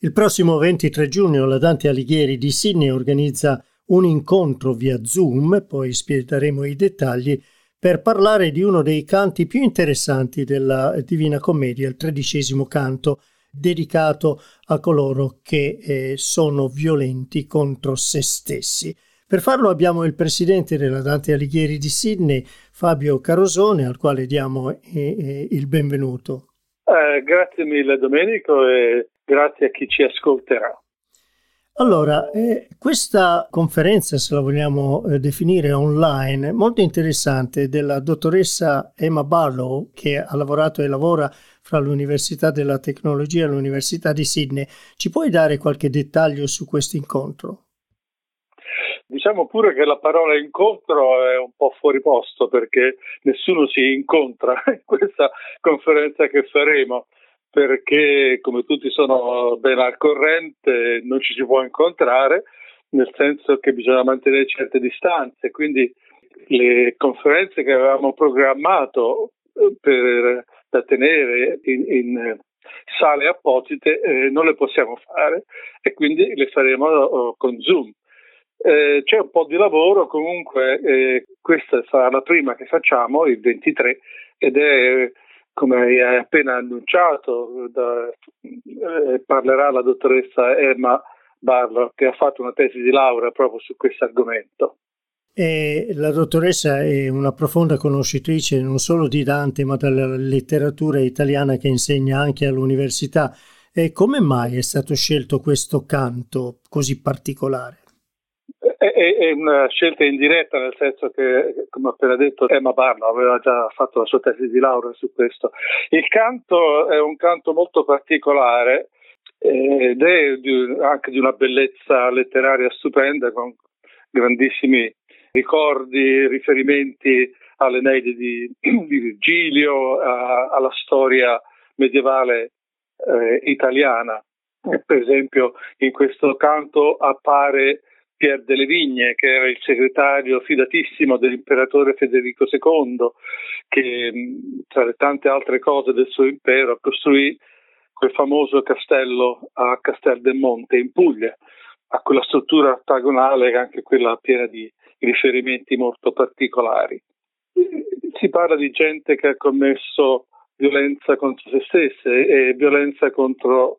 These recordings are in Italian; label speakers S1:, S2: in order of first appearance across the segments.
S1: Il prossimo 23 giugno la Dante Alighieri di Sydney organizza un incontro via Zoom, poi spiegheremo i dettagli, per parlare di uno dei canti più interessanti della Divina Commedia, il 13° canto, dedicato a coloro che sono violenti contro se stessi. Per farlo abbiamo il presidente della Dante Alighieri di Sydney, Fabio Carosone, al quale diamo il benvenuto.
S2: Grazie mille Domenico e grazie a chi ci ascolterà.
S1: Allora, questa conferenza, se la vogliamo definire online, molto interessante, della dottoressa Emma Barlow, che ha lavorato e lavora fra l'Università della Tecnologia e l'Università di Sydney. Ci puoi dare qualche dettaglio su questo incontro?
S2: Diciamo pure che la parola incontro è un po' fuori posto perché nessuno si incontra in questa conferenza che faremo, perché come tutti sono ben al corrente non ci si può incontrare, nel senso che bisogna mantenere certe distanze, quindi le conferenze che avevamo programmato da tenere in sale apposite non le possiamo fare e quindi le faremo con Zoom. C'è un po' di lavoro, comunque questa sarà la prima che facciamo, il 23, ed è, come hai appena annunciato, parlerà la dottoressa Emma Barlow, che ha fatto una tesi di laurea proprio su questo argomento.
S1: E la dottoressa è una profonda conoscitrice non solo di Dante, ma della letteratura italiana, che insegna anche all'università. E come mai è stato scelto questo canto così particolare?
S2: È una scelta indiretta, nel senso che, come ho appena detto, Emma Barlow aveva già fatto la sua tesi di laurea su questo. Il canto è un canto molto particolare ed è anche di una bellezza letteraria stupenda, con grandissimi ricordi, riferimenti all'Eneide di Virgilio, alla storia medievale italiana. Per esempio, in questo canto appare Pier delle Vigne, che era il segretario fidatissimo dell'imperatore Federico II, che tra le tante altre cose del suo impero costruì quel famoso castello a Casteldemonte in Puglia, a quella struttura ottagonale che anche quella piena di riferimenti molto particolari. Si parla di gente che ha commesso violenza contro se stesse e violenza contro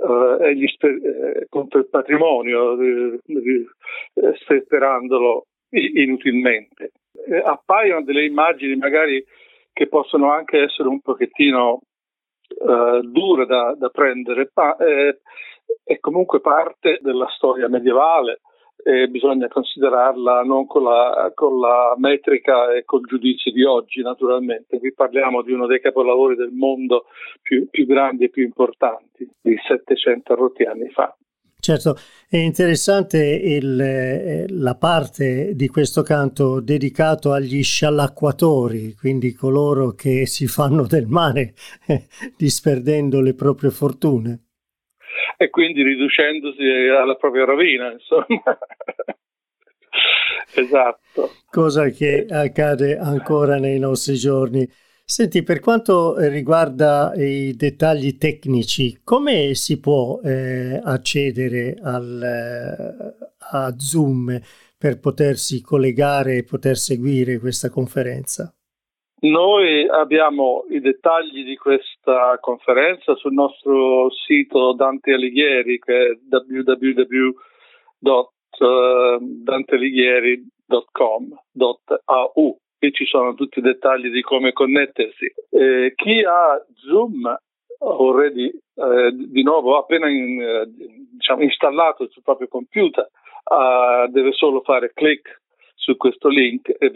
S2: il patrimonio, sperperandolo inutilmente. Appaiono delle immagini magari che possono anche essere un pochettino dure da prendere, ma è comunque parte della storia medievale e bisogna considerarla non con la metrica e col giudizio di oggi, naturalmente. Qui parliamo di uno dei capolavori del mondo più grandi e più importanti di 700 rotti anni fa.
S1: Certo, è interessante la parte di questo canto dedicato agli sciallacquatori, quindi coloro che si fanno del male disperdendo le proprie fortune.
S2: E quindi riducendosi alla propria rovina, insomma. Esatto.
S1: Cosa che accade ancora nei nostri giorni. Senti, per quanto riguarda i dettagli tecnici, come si può accedere a Zoom per potersi collegare e poter seguire questa conferenza?
S2: Noi abbiamo i dettagli di questa conferenza sul nostro sito Dante Alighieri, che è www.dantealighieri.com.au. Qui ci sono tutti i dettagli di come connettersi. Chi ha Zoom already, di nuovo, appena installato sul proprio computer, deve solo fare click su questo link e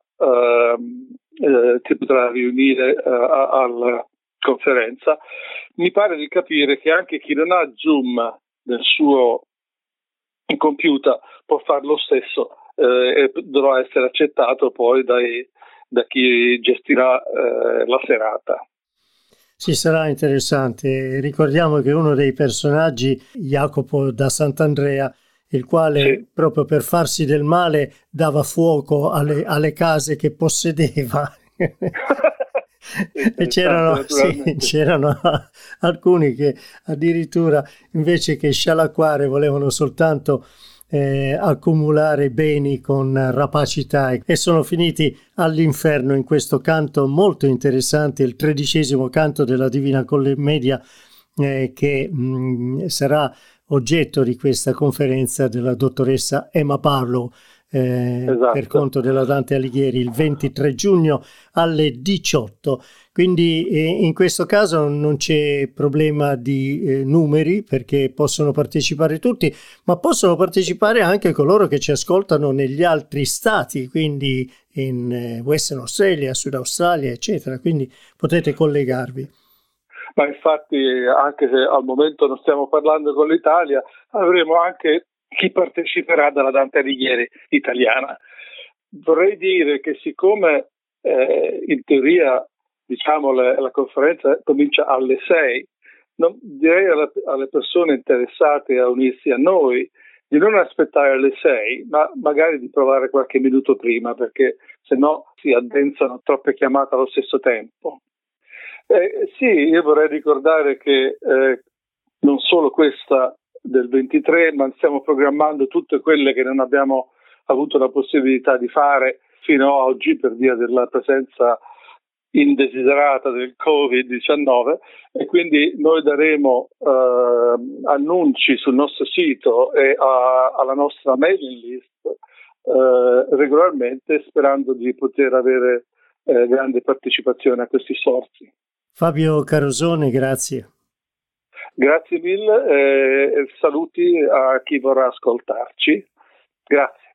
S2: ti potrà riunire alla conferenza. Mi pare di capire che anche chi non ha Zoom nel suo computer può fare lo stesso e dovrà essere accettato poi da chi gestirà la serata.
S1: Ci sarà interessante. Ricordiamo che uno dei personaggi, Jacopo da Sant'Andrea, il quale proprio per farsi del male dava fuoco alle case che possedeva. E c'erano alcuni che addirittura invece che scialacquare volevano soltanto accumulare beni con rapacità e sono finiti all'inferno in questo canto molto interessante, il 13° canto della Divina Commedia, che sarà oggetto di questa conferenza della dottoressa Emma Barlow,
S2: Esatto.
S1: per conto della Dante Alighieri, il 23 giugno alle 18. Quindi in questo caso non c'è problema di numeri, perché possono partecipare tutti, ma possono partecipare anche coloro che ci ascoltano negli altri stati, quindi in Western Australia, Sud Australia, eccetera. Quindi potete collegarvi.
S2: Ma infatti, anche se al momento non stiamo parlando con l'Italia, avremo anche chi parteciperà dalla Dante Alighieri italiana. Vorrei dire che siccome in teoria la conferenza comincia alle 6, direi alle persone interessate a unirsi a noi di non aspettare alle 6, ma magari di provare qualche minuto prima, perché se no si addensano troppe chiamate allo stesso tempo. Sì, io vorrei ricordare che non solo questa del 23, ma stiamo programmando tutte quelle che non abbiamo avuto la possibilità di fare fino ad oggi per via della presenza indesiderata del Covid-19, e quindi noi daremo annunci sul nostro sito e alla nostra mailing list regolarmente, sperando di poter avere grande partecipazione a questi sforzi.
S1: Fabio Carosone, grazie.
S2: Grazie mille e saluti a chi vorrà ascoltarci. Grazie.